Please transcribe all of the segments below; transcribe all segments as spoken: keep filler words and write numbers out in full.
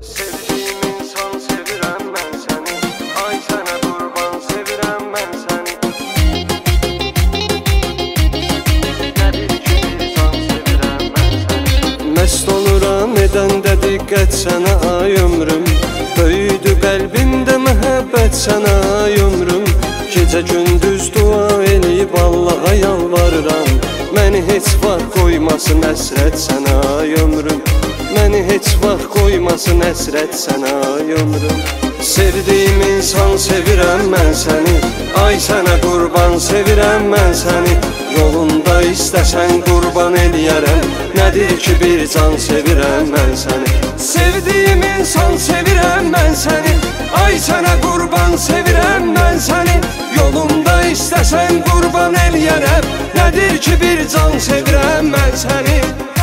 Sevdiğim insan sevirem ben seni. Ay sana kurban sevirem ben seni. Nedir ki insan sevirem ben seni. Mest oluram edəndə diqqət sənə ay ömrüm. Böyüdü qəlbimdə məhəbbət sənə ay ömrüm. Gecə gündüz dua eləyib Allaha yalvarıram. Məni heç vaxt qoymasın əsrət sənə ay ömrüm. Məni heç vaxt qoymasın əsrət sənə ay ömrüm. Sevdiyim insan sevirəm mən səni. Ay sənə qurban sevirəm mən səni. Yolunda istəsən qurban eləyərəm. Nədir ki bir can sevirəm mən səni. Sevdiyim insan sevirəm mən səni. Ay sənə qurban sevirəm mən səni. Yolunda istəsən qurban eləyərəm. Nədir ki bir can sevirəm mən səni.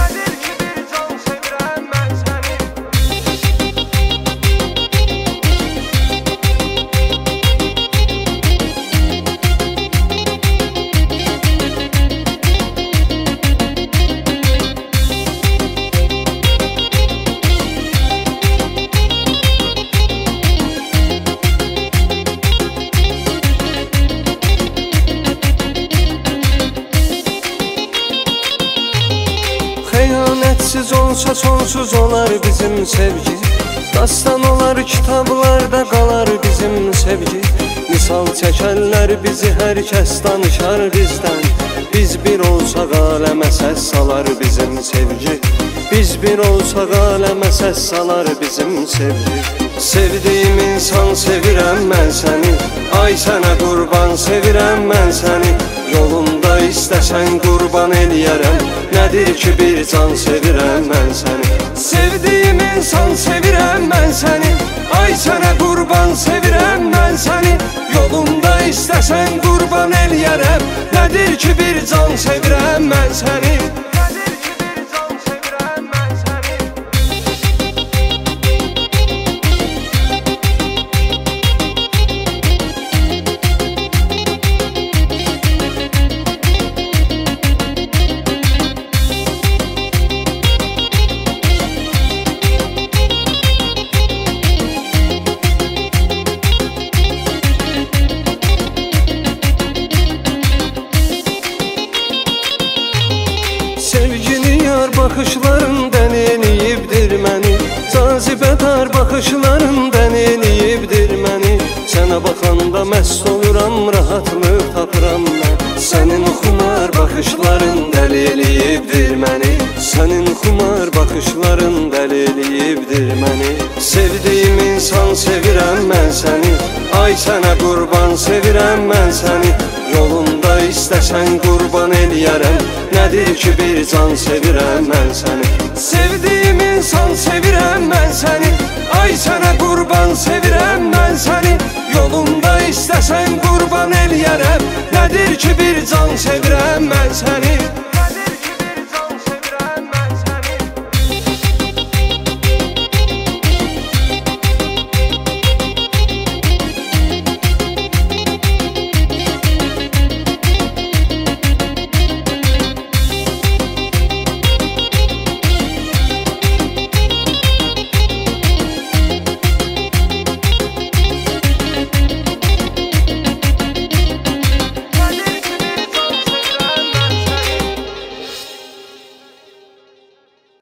Xəyanətsiz olsa sonsuz olar bizim sevgi. Dastan olar kitablarda qalar bizim sevgi. Misal çəkərlər bizi hər kəs danışar bizdən. Biz bir olsaq aləmə səs salar bizim sevgi. Biz bir olsaq aləmə səs salar bizim sevgi. Sevdiyim insan sevirəm mən səni. Ay sənə qurban sevirəm mən səni. Yolunda istəsən qurban eləyərəm. Nədir ki bir can sevirəm mən səni. Sevdiyim insan sevirəm mən səni. Ay sənə qurban sevirəm mən səni. Yolunda istəsən qurban eləyərəm. Nədir ki bir can sevirəm mən səni. Sevgini yar baxışlarından eləyibdir məni. Cazibədar baxışlarından eləyibdir məni. Sənə baxanda məst oluram, rahatlıq tapıram mən. Sənin xumar baxışların dəl eləyibdir məni. Sənin xumar baxışların dəl eləyibdir məni. Sevdiyim insan sevirəm mən səni. Ay sənə qurban sevirəm mən səni. Yolunda istəsən qurban eləyərəm. Nədir ki bir can sevirəm mən səni. Sevdiyim insan sevirəm mən səni. Ay sənə qurban sevirəm mən səni. Yolunda istəsən qurban eləyərəm. Nədir ki bir can sevirəm mən səni.